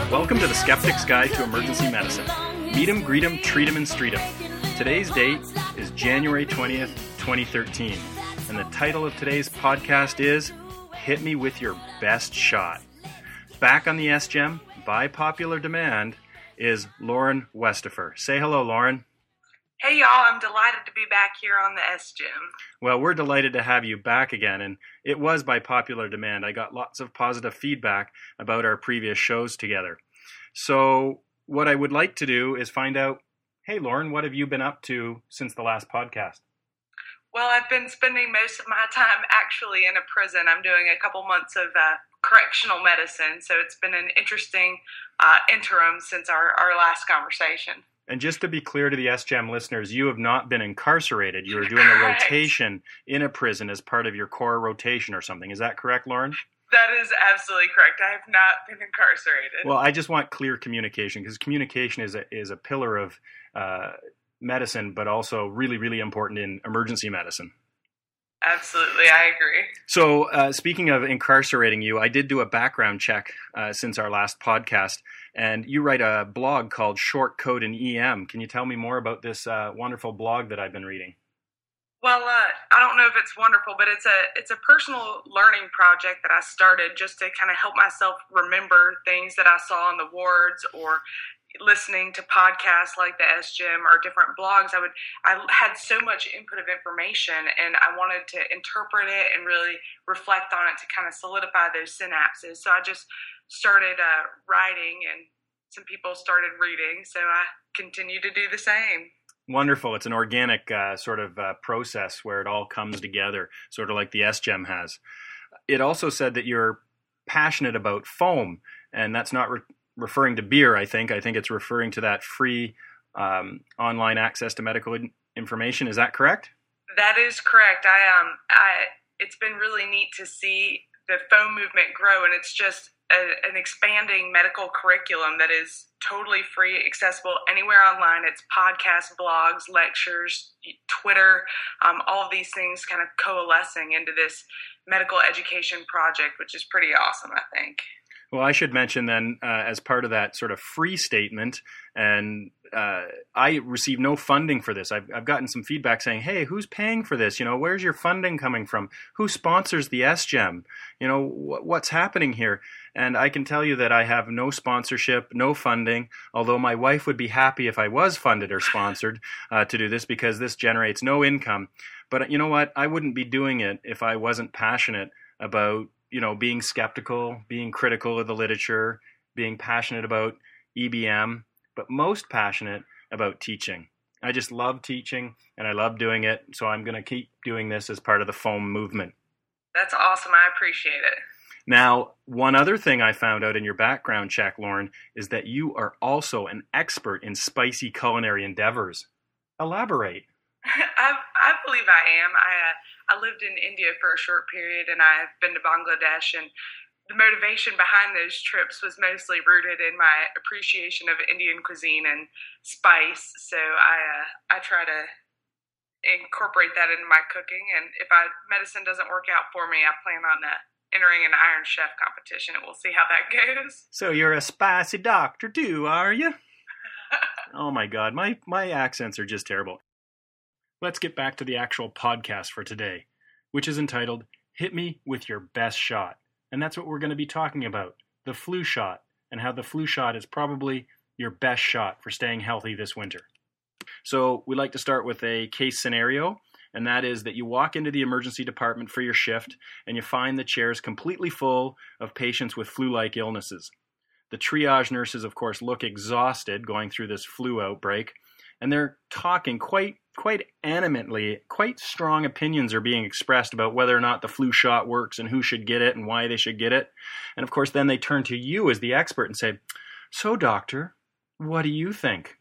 Welcome to the Skeptic's Guide to Emergency Medicine. Meet 'em, greet 'em, treat 'em, and street 'em. Today's date is January 20th, 2013, and the title of today's podcast is Hit Me With Your Best Shot. Back on the SGEM, by popular demand, is Lauren Westifer. Say hello, Lauren. Hey y'all, I'm delighted to be back here on the SGEM. Well, we're delighted to have you back again, and it was by popular demand. I got lots of positive feedback about our previous shows together. So what I would like to do is find out, hey Lauren, what have you been up to since the last podcast? Well, I've been spending most of my time actually in a prison. I'm doing a couple months of correctional medicine, so it's been an interesting interim since our last conversation. And just to be clear to the SGEM listeners, you have not been incarcerated. You are doing a rotation in a prison as part of your core rotation or something. Is that correct, Lauren? That is absolutely correct. I have not been incarcerated. Well, I just want clear communication, because communication is a pillar of medicine, but also really, really important in emergency medicine. Absolutely, I agree. So speaking of incarcerating you, I did do a background check since our last podcast, and you write a blog called Short Code in EM. Can you tell me more about this wonderful blog that I've been reading? Well, I don't know if it's wonderful, but it's a personal learning project that I started just to kind of help myself remember things that I saw in the wards, or listening to podcasts like the SGEM or different blogs. I had so much input of information, and I wanted to interpret it and really reflect on it to kind of solidify those synapses. So I just started writing, and some people started reading, so I continue to do the same. Wonderful. It's an organic sort of process where it all comes together, sort of like the SGEM has. It also said that you're passionate about foam, and that's not referring to beer, I think. I think it's referring to that free online access to medical information. Is that correct? That is correct. It's been really neat to see the foam movement grow, and it's just an expanding medical curriculum that is totally free, accessible anywhere online. It's podcasts, blogs, lectures, Twitter, all of these things kind of coalescing into this medical education project, which is pretty awesome, I think. Well, I should mention then, as part of that sort of free statement, and I received no funding for this. I've gotten some feedback saying, hey, who's paying for this? You know, where's your funding coming from? Who sponsors the SGEM? You know, what's happening here? And I can tell you that I have no sponsorship, no funding, although my wife would be happy if I was funded or sponsored to do this, because this generates no income. But you know what? I wouldn't be doing it if I wasn't passionate about, you know, being skeptical, being critical of the literature, being passionate about EBM, but most passionate about teaching. I just love teaching, and I love doing it, so I'm going to keep doing this as part of the foam movement. That's awesome. I appreciate it. Now, one other thing I found out in your background check, Lauren, is that you are also an expert in spicy culinary endeavors. Elaborate. I believe I am. I lived in India for a short period, and I've been to Bangladesh, and the motivation behind those trips was mostly rooted in my appreciation of Indian cuisine and spice. So I try to incorporate that into my cooking, and if medicine doesn't work out for me, I plan on entering an Iron Chef competition, and we'll see how that goes. So you're a spicy doctor too, are you? Oh my God, my accents are just terrible. Let's get back to the actual podcast for today, which is entitled Hit Me With Your Best Shot. And that's what we're going to be talking about, the flu shot, and how the flu shot is probably your best shot for staying healthy this winter. So we like to start with a case scenario, and that is that you walk into the emergency department for your shift, and you find the chairs completely full of patients with flu-like illnesses. The triage nurses, of course, look exhausted going through this flu outbreak, and they're talking quite animately. Quite strong opinions are being expressed about whether or not the flu shot works and who should get it and why they should get it. And of course, then they turn to you as the expert and say, so doctor, what do you think?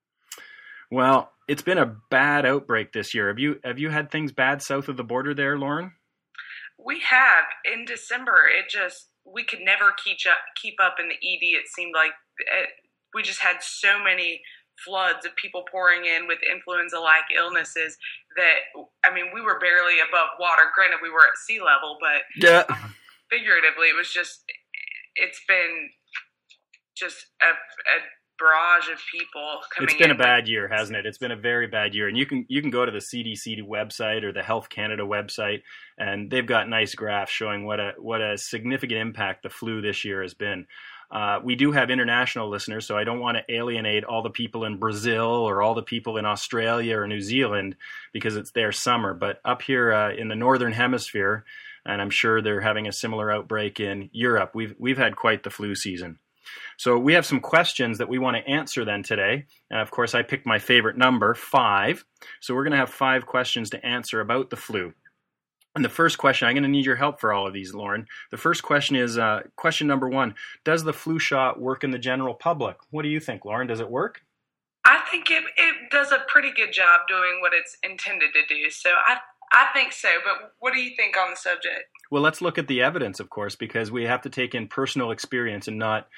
Well, it's been a bad outbreak this year. Have you had things bad south of the border there, Lauren? We have. In December, we could never keep up in the ED. It seemed like we just had so many floods of people pouring in with influenza-like illnesses that, I mean, we were barely above water. Granted, we were at sea level, but figuratively, it's been just a barrage of people coming in. It's been a bad year, hasn't it? It's been a very bad year. And you can go to the CDC website or the Health Canada website, and they've got nice graphs showing what a significant impact the flu this year has been. We do have international listeners, so I don't want to alienate all the people in Brazil or all the people in Australia or New Zealand because it's their summer. But up here in the Northern Hemisphere, and I'm sure they're having a similar outbreak in Europe, we've had quite the flu season. So we have some questions that we want to answer then today. And of course, I picked my favorite number, 5. So we're going to have 5 questions to answer about the flu. And the first question, I'm going to need your help for all of these, Lauren. The first question is question number 1. Does the flu shot work in the general public? What do you think, Lauren? Does it work? I think it does a pretty good job doing what it's intended to do. So I think so. But what do you think on the subject? Well, let's look at the evidence, of course, because we have to take in personal experience and not,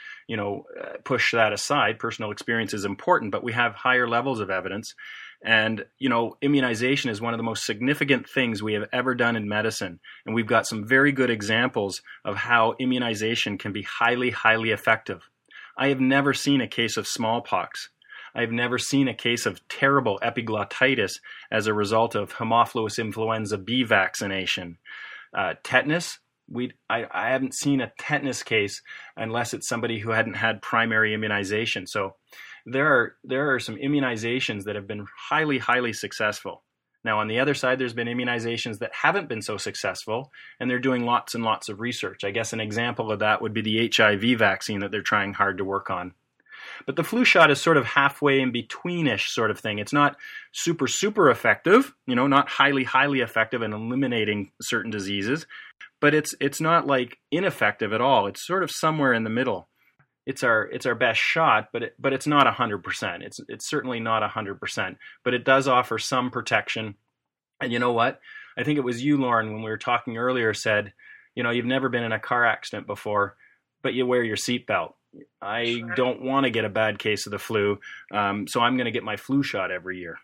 push that aside. Personal experience is important, but we have higher levels of evidence. And, immunization is one of the most significant things we have ever done in medicine. And we've got some very good examples of how immunization can be highly, highly effective. I have never seen a case of smallpox. I've never seen a case of terrible epiglottitis as a result of Haemophilus influenza B vaccination. Tetanus, I haven't seen a tetanus case unless it's somebody who hadn't had primary immunization. So there are some immunizations that have been highly, highly successful. Now, on the other side, there's been immunizations that haven't been so successful, and they're doing lots and lots of research. I guess an example of that would be the HIV vaccine that they're trying hard to work on. But the flu shot is sort of halfway in betweenish sort of thing. It's not super, super effective, not highly, highly effective in eliminating certain diseases, but it's not like ineffective at all. It's sort of somewhere in the middle. It's our best shot, but it's not 100%. It's certainly not 100%, but it does offer some protection. And you know what? I think it was you, Lauren, when we were talking earlier, said, you've never been in a car accident before, but you wear your seatbelt. I don't want to get a bad case of the flu, so I'm going to get my flu shot every year.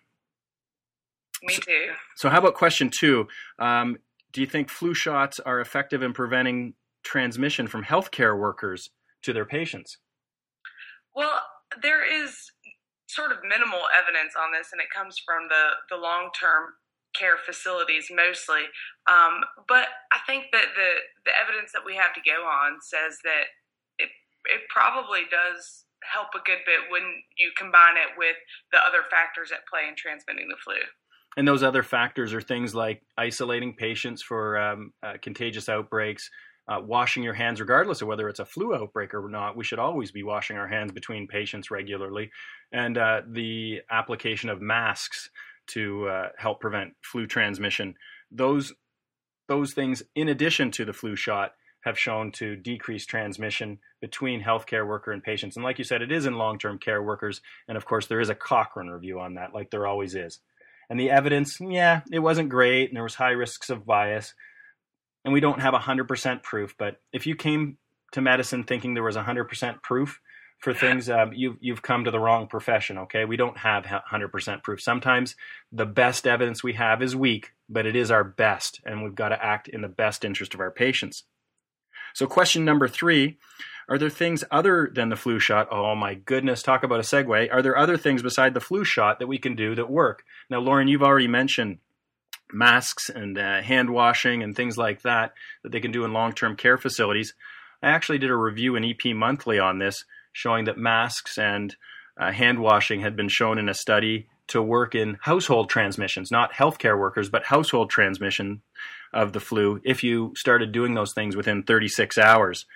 Me too. So how about question 2? Do you think flu shots are effective in preventing transmission from healthcare workers to their patients? Well, there is sort of minimal evidence on this, and it comes from the long-term care facilities mostly. But I think that the evidence that we have to go on says that it probably does help a good bit when you combine it with the other factors at play in transmitting the flu. And those other factors are things like isolating patients for contagious outbreaks, washing your hands regardless of whether it's a flu outbreak or not. We should always be washing our hands between patients regularly, and the application of masks to help prevent flu transmission. Those things, in addition to the flu shot, have shown to decrease transmission between healthcare worker and patients. And like you said, it is in long-term care workers. And of course, there is a Cochrane review on that, like there always is. And the evidence, it wasn't great, and there was high risks of bias. And we don't have 100% proof. But if you came to medicine thinking there was 100% proof for things, you've come to the wrong profession, okay? We don't have 100% proof. Sometimes the best evidence we have is weak, but it is our best, and we've got to act in the best interest of our patients. So question number 3, are there things other than the flu shot? Oh my goodness, talk about a segue. Are there other things beside the flu shot that we can do that work? Now, Lauren, you've already mentioned masks and hand washing and things like that they can do in long-term care facilities. I actually did a review in EP Monthly on this, showing that masks and hand washing had been shown in a study to work in household transmissions, not healthcare workers, but household transmission of the flu if you started doing those things within 36 hours.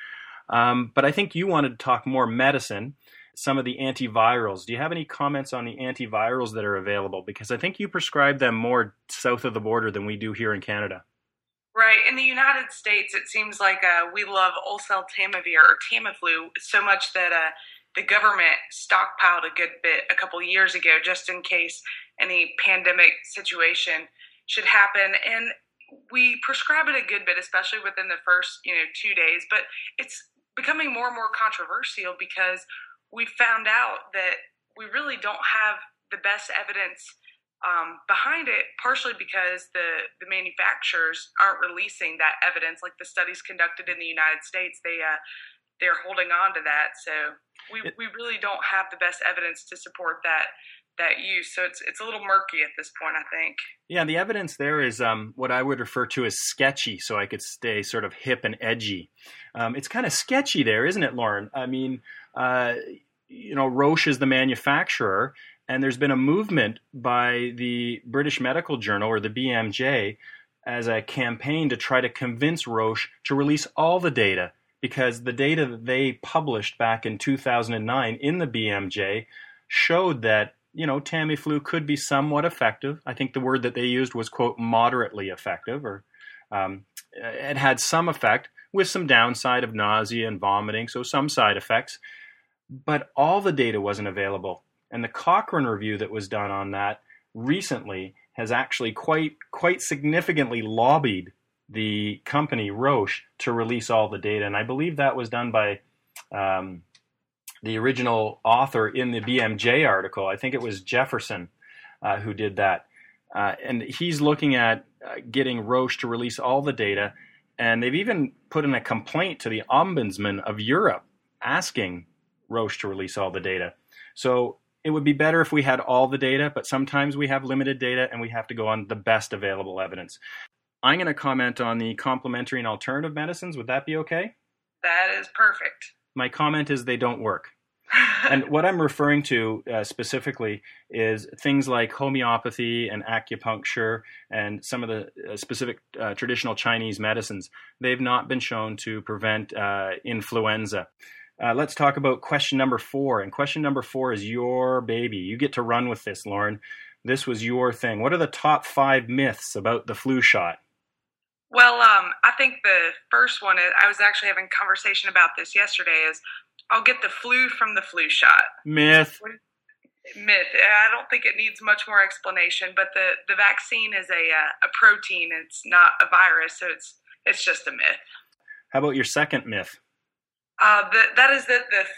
But I think you wanted to talk more medicine, some of the antivirals. Do you have any comments on the antivirals that are available? Because I think you prescribe them more south of the border than we do here in Canada. Right. In the United States, it seems like we love oseltamivir or Tamiflu so much that the government stockpiled a good bit a couple years ago just in case any pandemic situation should happen. And we prescribe it a good bit, especially within the first 2 days. But it's becoming more and more controversial because we found out that we really don't have the best evidence behind it, partially because the manufacturers aren't releasing that evidence. Like the studies conducted in the United States, they they're holding on to that. So we really don't have the best evidence to support that use. So it's a little murky at this point, I think. Yeah, the evidence there is what I would refer to as sketchy, so I could stay sort of hip and edgy. It's kind of sketchy there, isn't it, Lauren? I mean, Roche is the manufacturer, and there's been a movement by the British Medical Journal, or the BMJ, as a campaign to try to convince Roche to release all the data, because the data that they published back in 2009 in the BMJ showed that Tamiflu could be somewhat effective. I think the word that they used was, quote, moderately effective, or it had some effect with some downside of nausea and vomiting, so some side effects. But all the data wasn't available. And the Cochrane review that was done on that recently has actually quite significantly lobbied the company Roche to release all the data. And I believe that was done by the original author in the BMJ article. I think it was Jefferson who did that. And he's looking at getting Roche to release all the data. And they've even put in a complaint to the Ombudsman of Europe asking Roche to release all the data. So it would be better if we had all the data, but sometimes we have limited data and we have to go on the best available evidence. I'm going to comment on the complementary and alternative medicines. Would that be okay? That is perfect. My comment is they don't work. And what I'm referring to specifically is things like homeopathy and acupuncture and some of the specific traditional Chinese medicines. They've not been shown to prevent influenza. Let's talk about question number 4. And question number 4 is your baby. You get to run with this, Lauren. This was your thing. What are the top 5 myths about the flu shot? Well, I think the first one, I was actually having a conversation about this yesterday, is I'll get the flu from the flu shot. Myth. I don't think it needs much more explanation, but the vaccine is a protein. It's not a virus, so it's just a myth. How about your second myth? That is that the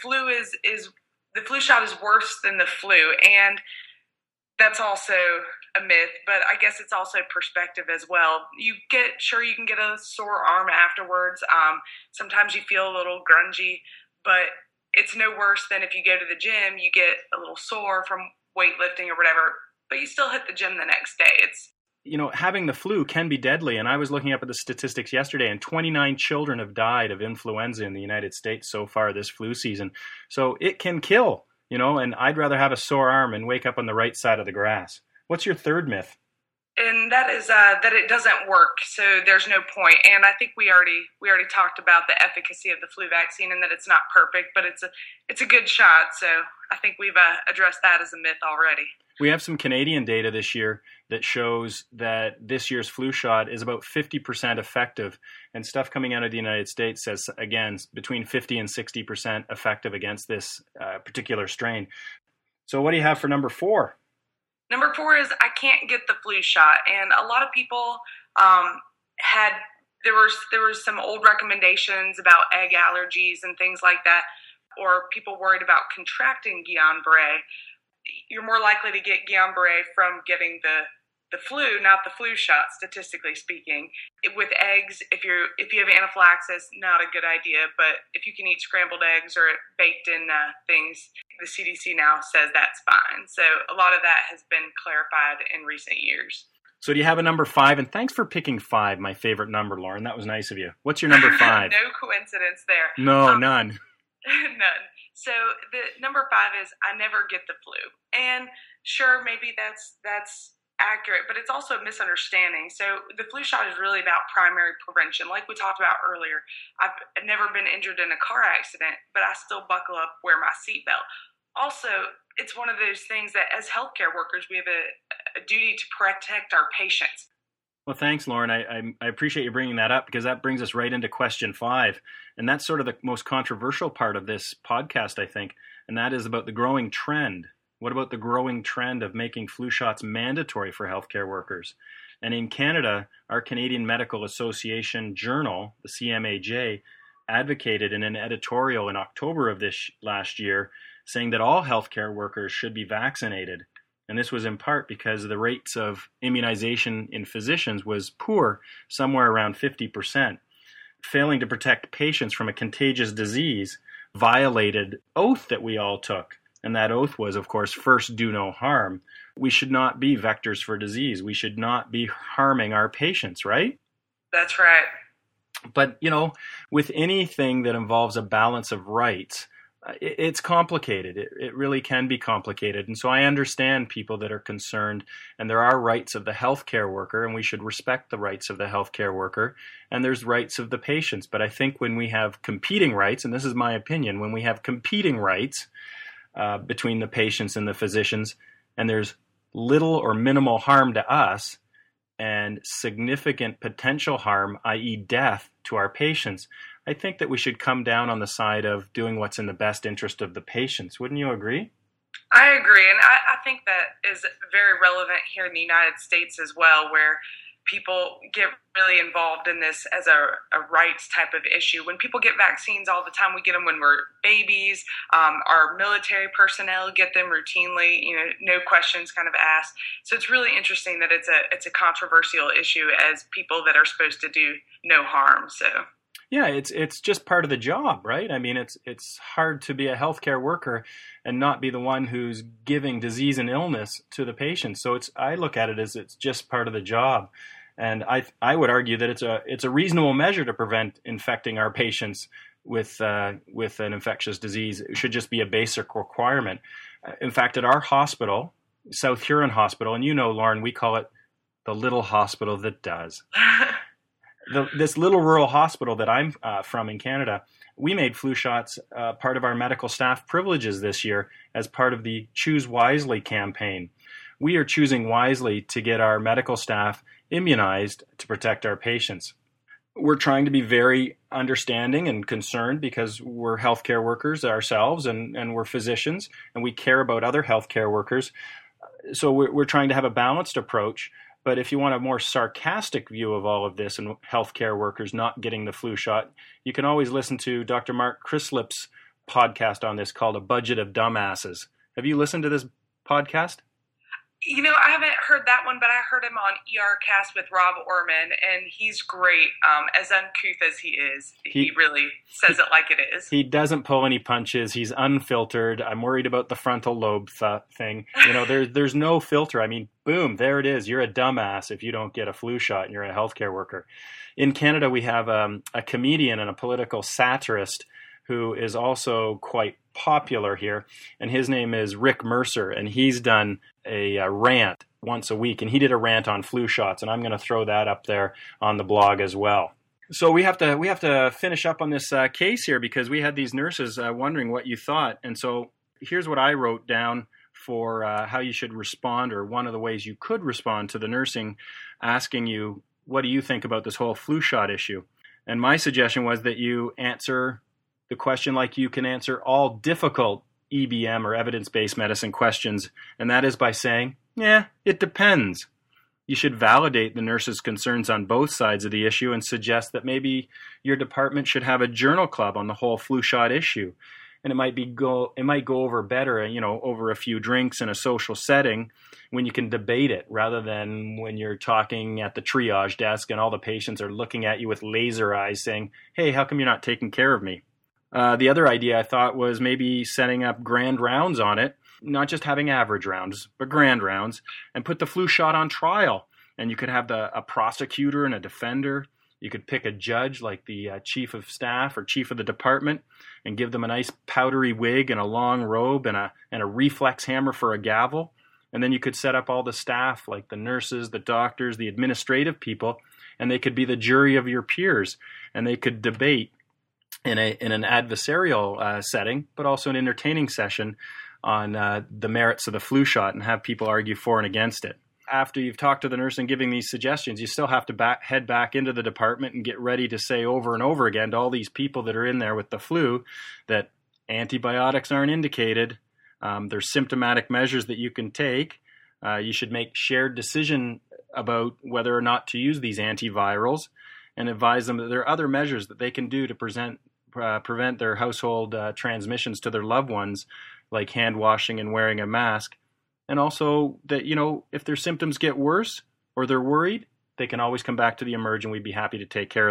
flu shot is worse than the flu, and that's also a myth, but I guess it's also perspective as well. You can get a sore arm afterwards. Sometimes you feel a little grungy, but it's no worse than if you go to the gym, you get a little sore from weightlifting or whatever, but you still hit the gym the next day. Having the flu can be deadly, and I was looking up at the statistics yesterday, and 29 children have died of influenza in the United States so far this flu season. So it can kill, and I'd rather have a sore arm and wake up on the right side of the grass. What's your third myth? And that is that it doesn't work, so there's no point. And I think we already talked about the efficacy of the flu vaccine and that it's not perfect, but it's a good shot. So I think we've addressed that as a myth already. We have some Canadian data this year that shows that this year's flu shot is about 50% effective, and stuff coming out of the United States says, again, between 50 and 60% effective against this particular strain. So what do you have for number 4? Number 4 is I can't get the flu shot, and a lot of people there was some old recommendations about egg allergies and things like that, or people worried about contracting Guillain-Barré. You're more likely to get Guillain-Barré from getting the flu, not the flu shot, statistically speaking. With eggs, if you have anaphylaxis, not a good idea, but if you can eat scrambled eggs or baked in things, the CDC now says that's fine. So a lot of that has been clarified in recent years. So do you have a number 5? And thanks for picking 5, my favorite number, Lauren. That was nice of you. What's your number 5? No coincidence there. No, none. None. So the number 5 is I never get the flu. And sure, maybe that's accurate, but it's also a misunderstanding. So the flu shot is really about primary prevention. Like we talked about earlier, I've never been injured in a car accident, but I still buckle up, wear my seatbelt. Also, it's one of those things that as healthcare workers, we have a duty to protect our patients. Well, thanks, Lauren. I appreciate you bringing that up, because that brings us right into question 5. And that's sort of the most controversial part of this podcast, I think, and that is about the growing trend. What about the growing trend of making flu shots mandatory for healthcare workers? And in Canada, our Canadian Medical Association journal, the CMAJ, advocated in an editorial in October of this last year, saying that all healthcare workers should be vaccinated. And this was in part because the rates of immunization in physicians was poor, somewhere around 50%. failing to protect patients from a contagious disease violated oath that we all took. And that oath was, of course, first do no harm. We should not be vectors for disease. We should not be harming our patients, right? That's right. But, with anything that involves a balance of rights, it's complicated. It really can be complicated. And so I understand people that are concerned, and there are rights of the healthcare worker, and we should respect the rights of the healthcare worker, and there's rights of the patients. But I think when we have competing rights, and this is my opinion, when we have competing rights between the patients and the physicians, and there's little or minimal harm to us and significant potential harm, i.e. death, to our patients, I think that we should come down on the side of doing what's in the best interest of the patients. Wouldn't you agree? I agree, and I think that is very relevant here in the United States as well, where people get really involved in this as a rights type of issue. When people get vaccines all the time, we get them when we're babies. Our military personnel get them routinely, no questions kind of asked. So it's really interesting that it's a controversial issue as people that are supposed to do no harm. So. Yeah, it's just part of the job, right? I mean, it's hard to be a healthcare worker and not be the one who's giving disease and illness to the patient. So I look at it as it's just part of the job, and I would argue that it's a reasonable measure to prevent infecting our patients with an infectious disease. It should just be a basic requirement. In fact, at our hospital, South Huron Hospital, and Lauren, we call it the little hospital that does. This little rural hospital that I'm from in Canada, we made flu shots part of our medical staff privileges this year as part of the Choose Wisely campaign. We are choosing wisely to get our medical staff immunized to protect our patients. We're trying to be very understanding and concerned because we're healthcare workers ourselves and we're physicians and we care about other healthcare workers. So we're trying to have a balanced approach. But if you want a more sarcastic view of all of this and healthcare workers not getting the flu shot, you can always listen to Dr. Mark Crislip's podcast on this called A Budget of Dumbasses. Have you listened to this podcast? I haven't heard that one, but I heard him on ERcast with Rob Orman, and he's great. As uncouth as he is, he really says it like it is. He doesn't pull any punches. He's unfiltered. I'm worried about the frontal lobe thing. There's no filter. I mean, boom, there it is. You're a dumbass if you don't get a flu shot and you're a healthcare worker. In Canada, we have a comedian and a political satirist who is also quite popular here, and his name is Rick Mercer, and he's done a rant once a week, and he did a rant on flu shots, and I'm going to throw that up there on the blog as well. So we have to finish up on this case here because we had these nurses wondering what you thought, and so here's what I wrote down for how you should respond, or one of the ways you could respond to the nursing asking you, what do you think about this whole flu shot issue? And my suggestion was that you answer the question like you can answer all difficult EBM or evidence-based medicine questions, and that is by saying, yeah, it depends. You should validate the nurse's concerns on both sides of the issue and suggest that maybe your department should have a journal club on the whole flu shot issue. And it might go over better, over a few drinks in a social setting when you can debate it rather than when you're talking at the triage desk and all the patients are looking at you with laser eyes saying, hey, how come you're not taking care of me? The other idea I thought was maybe setting up grand rounds on it, not just having average rounds, but grand rounds, and put the flu shot on trial. And you could have a prosecutor and a defender. You could pick a judge like the chief of staff or chief of the department and give them a nice powdery wig and a long robe and a reflex hammer for a gavel. And then you could set up all the staff like the nurses, the doctors, the administrative people, and they could be the jury of your peers. And they could debate in an adversarial setting, but also an entertaining session on the merits of the flu shot and have people argue for and against it. After you've talked to the nurse and giving these suggestions, you still have to head back into the department and get ready to say over and over again to all these people that are in there with the flu that antibiotics aren't indicated. There's symptomatic measures that you can take. You should make shared decision about whether or not to use these antivirals and advise them that there are other measures that they can do to prevent their household transmissions to their loved ones, like hand washing and wearing a mask. And also that, if their symptoms get worse or they're worried, they can always come back to the Emerge and we'd be happy to take care of them.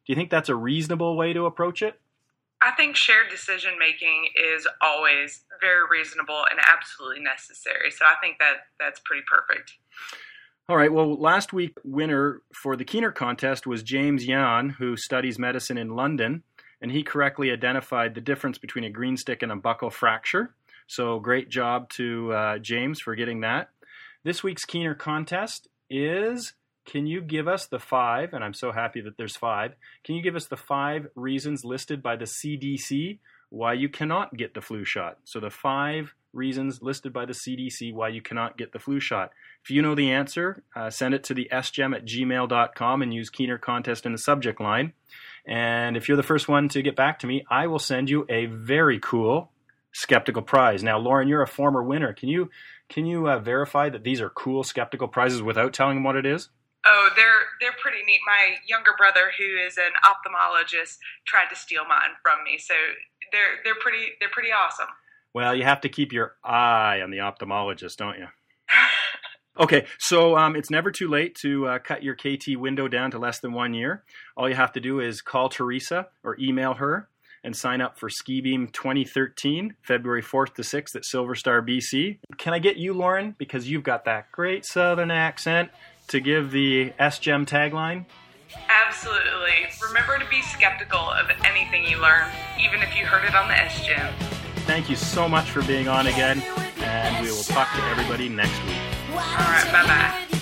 Do you think that's a reasonable way to approach it? I think shared decision making is always very reasonable and absolutely necessary. So I think that's pretty perfect. All right. Well, last week winner for the Keener contest was James Yan, who studies medicine in London, and he correctly identified the difference between a green stick and a buccal fracture. So great job to James for getting that. This week's Keener contest is, can you give us the 5, and I'm so happy that there's 5, can you give us the 5 reasons listed by the CDC why you cannot get the flu shot? So the 5 reasons listed by the CDC why you cannot get the flu shot. If you know the answer, send it to the sgem@gmail.com and use Keener contest in the subject line. And if you're the first one to get back to me, I will send you a very cool skeptical prize. Now, Lauren, you're a former winner. Can you verify that these are cool skeptical prizes without telling them what it is? Oh, they're pretty neat. My younger brother, who is an ophthalmologist, tried to steal mine from me. So they're pretty awesome. Well, you have to keep your eye on the ophthalmologist, don't you? Okay, so it's never too late to cut your KT window down to less than 1 year. All you have to do is call Teresa or email her and sign up for Ski Beam 2013, February 4th to 6th at Silver Star, BC. Can I get you, Lauren, because you've got that great southern accent, to give the SGEM tagline? Absolutely. Remember to be skeptical of anything you learn, even if you heard it on the SGEM. Thank you so much for being on again, and we will talk to everybody next week. All right, bye-bye.